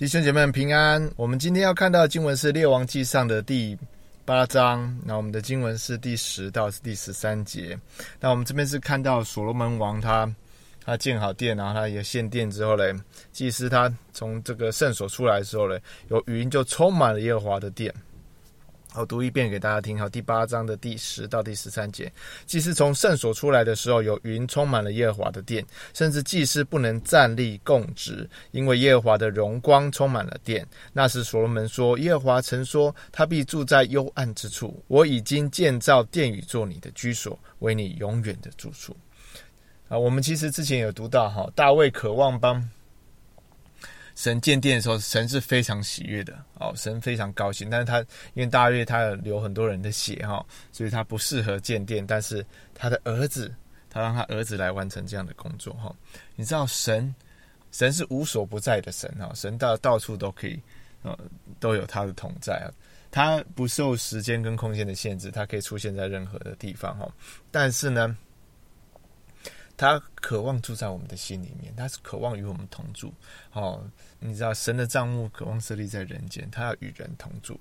弟兄姐妹们平安。我们今天要看到的经文是列王纪上的第8章，那我们的经文是第10到第13节。那我们这边是看到所罗门王他建好殿，然后他也献殿之后呢，祭司他从这个圣所出来的时候呢，有云就充满了耶和华的殿。我读一遍给大家听。好，第8章的第10到第13节。祭司从圣所出来的时候，有云充满了耶和华的殿，甚至祭司不能站立供职，因为耶和华的荣光充满了殿。那时所罗门说，耶和华曾说，他必住在幽暗之处，我已经建造殿宇做你的居所，为你永远的住处。我们其实之前有读到大卫渴望帮神建殿的时候，神是非常喜悦的，神非常高兴。但是他因为大卫他有流很多人的血，所以他不适合建殿，但是他的儿子，他让他儿子来完成这样的工作。你知道神是无所不在的神，神到处都可以，都有他的同在。他不受时间跟空间的限制，他可以出现在任何的地方。但是呢，他渴望住在我们的心里面，他是渴望与我们同住。你知道神的帐幕渴望设立在人间，他要与人同住。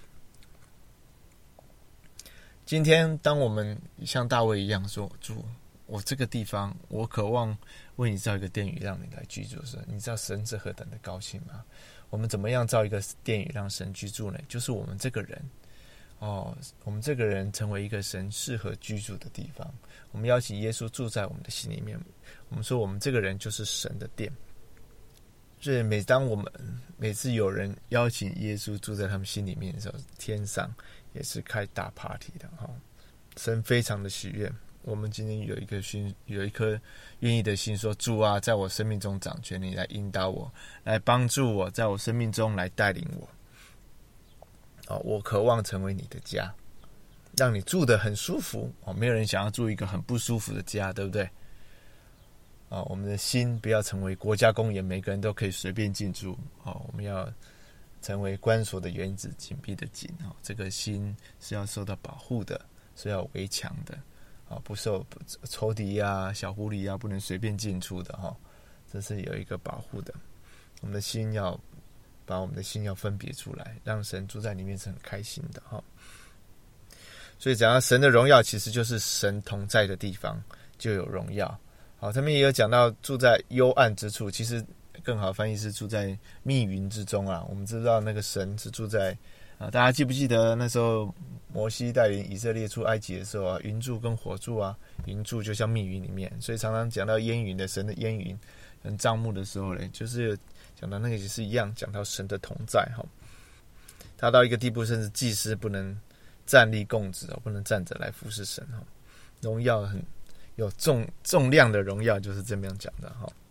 今天当我们像大卫一样说，主，我这个地方我渴望为你造一个殿宇让你来居住的时候，你知道神是何等的高兴吗？我们怎么样造一个殿宇让神居住呢？就是我们这个人我们这个人成为一个神适合居住的地方。我们邀请耶稣住在我们的心里面，我们说我们这个人就是神的殿。所以每次有人邀请耶稣住在他们心里面的时候，天上也是开大 party 的。神非常的喜悦。我们今天有一颗愿意的心，说，主啊，在我生命中掌权，你来引导我，来帮助我，在我生命中来带领我。我渴望成为你的家，让你住得很舒服。没有人想要住一个很不舒服的家，对不对？我们的心不要成为国家公园，每个人都可以随便进驻。我们要成为关锁的园子，紧闭的紧。这个心是要受到保护的，是要围墙的，不受仇敌啊、小狐狸啊不能随便进出的。这是有一个保护的。我们的心要把我们的心要分别出来，让神住在里面是很开心的。所以讲到神的荣耀，其实就是神同在的地方就有荣耀。他们也有讲到住在幽暗之处，其实更好的翻译是住在密云之中啊。我们知道那个神是住在大家记不记得那时候摩西带领以色列出埃及的时候云柱跟火柱云柱就像密云里面，所以常常讲到烟云的神的烟云跟帐幕的时候呢，就是讲到那个也是一样，讲到神的同在。他到一个地步，甚至祭司不能站立供职，不能站着来服侍神。荣耀很有重量的荣耀，就是这么样讲的。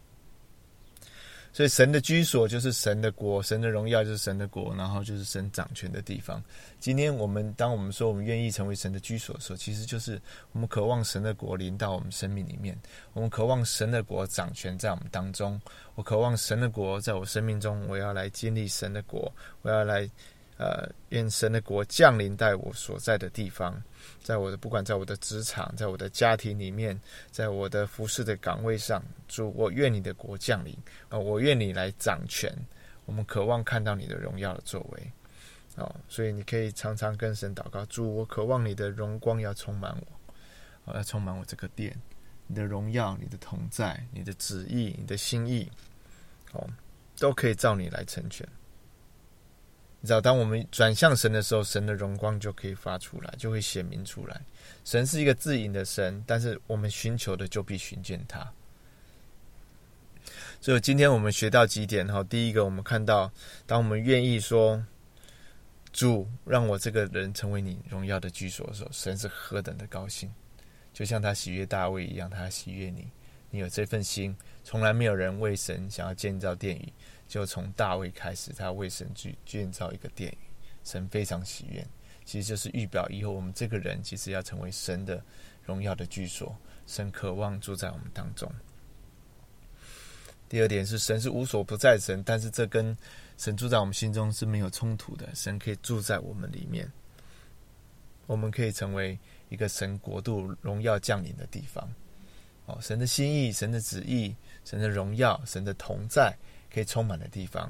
所以神的居所就是神的国，神的荣耀就是神的国，然后就是神掌权的地方。今天当我们说我们愿意成为神的居所的时候，其实就是我们渴望神的国临到我们生命里面，我们渴望神的国掌权在我们当中。我渴望神的国在我生命中，我要来经历神的国，我要来愿神的国降临在我所在的地方，不管在我的职场，在我的家庭里面，在我的服事的岗位上，主，我愿你的国降临，我愿你来掌权。我们渴望看到你的荣耀的作为。所以你可以常常跟神祷告，主，我渴望你的荣光要充满我，要充满我这个殿，你的荣耀，你的同在，你的旨意，你的心意，都可以照你来成全。你知道，当我们转向神的时候，神的荣光就可以发出来，就会显明出来。神是一个自隐的神，但是我们寻求的就必寻见他。所以今天我们学到几点。第一个，我们看到当我们愿意说，主，让我这个人成为你荣耀的居所的时候，神是何等的高兴。就像他喜悦大卫一样，他喜悦你，你有这份心。从来没有人为神想要建造殿宇，就从大卫开始，他为神去建造一个殿宇，神非常喜悦。其实就是预表以后我们这个人其实要成为神的荣耀的居所，神渴望住在我们当中。第二点是，神是无所不在的神，但是这跟神住在我们心中是没有冲突的。神可以住在我们里面，我们可以成为一个神国度荣耀降临的地方。神的心意、神的旨意、神的荣耀、神的同在可以充满的地方，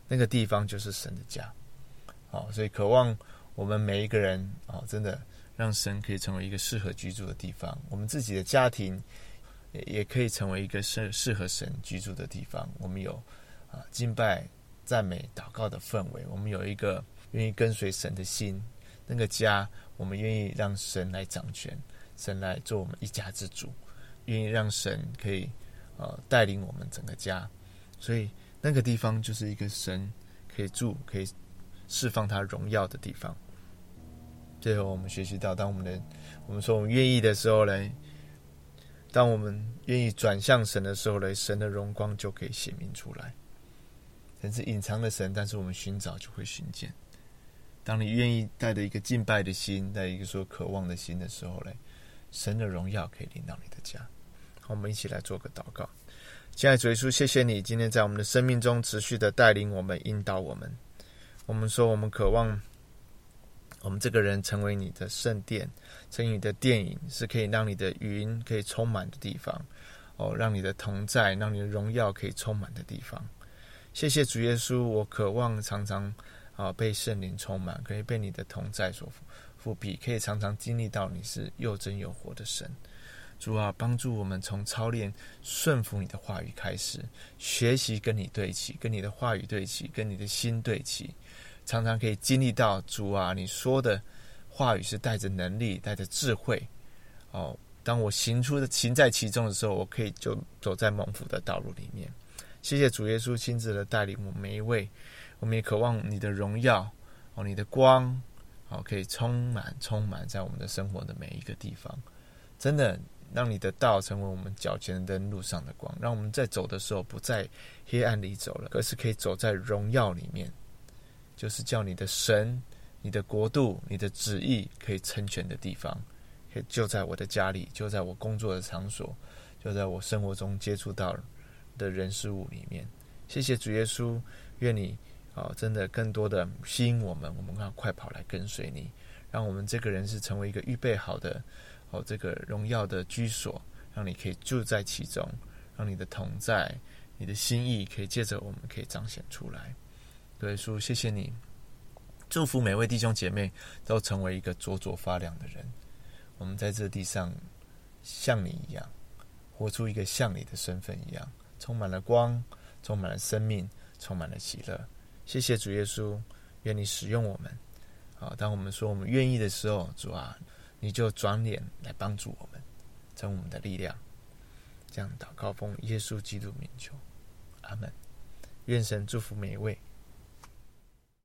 那个地方就是神的家。所以渴望我们每一个人真的让神可以成为一个适合居住的地方，我们自己的家庭也可以成为一个适合神居住的地方。我们有敬拜、赞美、祷告的氛围，我们有一个愿意跟随神的心，那个家我们愿意让神来掌权，神来做我们一家之主，愿意让神可以带领我们整个家。所以那个地方就是一个神可以住，可以释放他荣耀的地方。最后我们学习到，当我们说我们愿意的时候呢，当我们愿意转向神的时候呢，神的荣光就可以显明出来。神是隐藏的神，但是我们寻找就会寻见。当你愿意带着一个敬拜的心，带一个说渴望的心的时候呢，神的荣耀可以临到你的家。好，我们一起来做个祷告。亲爱的主耶稣，谢谢你今天在我们的生命中持续的带领我们、引导我们。我们说我们渴望我们这个人成为你的圣殿，成为你的殿影，是可以让你的云可以充满的地方，让你的同在，让你的荣耀可以充满的地方。谢谢主耶稣，我渴望常常被圣灵充满，可以被你的同在所覆庇，可以常常经历到你是又真又活的神。主啊，帮助我们从操练顺服你的话语开始，学习跟你对齐，跟你的话语对齐，跟你的心对齐，常常可以经历到主啊，你说的话语是带着能力，带着智慧。当我行在其中的时候，我可以就走在蒙福的道路里面。谢谢主耶稣亲自的带领我们每一位，我们也渴望你的荣耀，你的光，可以充满在我们的生活的每一个地方。真的让你的道成为我们脚前的灯，路上的光，让我们在走的时候不在黑暗里走了，而是可以走在荣耀里面，就是叫你的神、你的国度、你的旨意可以成全的地方，可以就在我的家里，就在我工作的场所，就在我生活中接触到的人事物里面。谢谢主耶稣，愿你真的更多的吸引我们要快跑来跟随你，让我们这个人是成为一个预备好的这个荣耀的居所，让你可以住在其中，让你的同在、你的心意可以借着我们可以彰显出来。对，主，谢谢你，祝福每位弟兄姐妹都成为一个灼灼发亮的人。我们在这地上像你一样，活出一个像你的身份一样，充满了光，充满了生命，充满了喜乐。谢谢主耶稣，愿你使用我们。当我们说我们愿意的时候，主啊，你就转脸来帮助我们，成为我们的力量。这样祷告奉耶稣基督名求，阿们。愿神祝福每一位，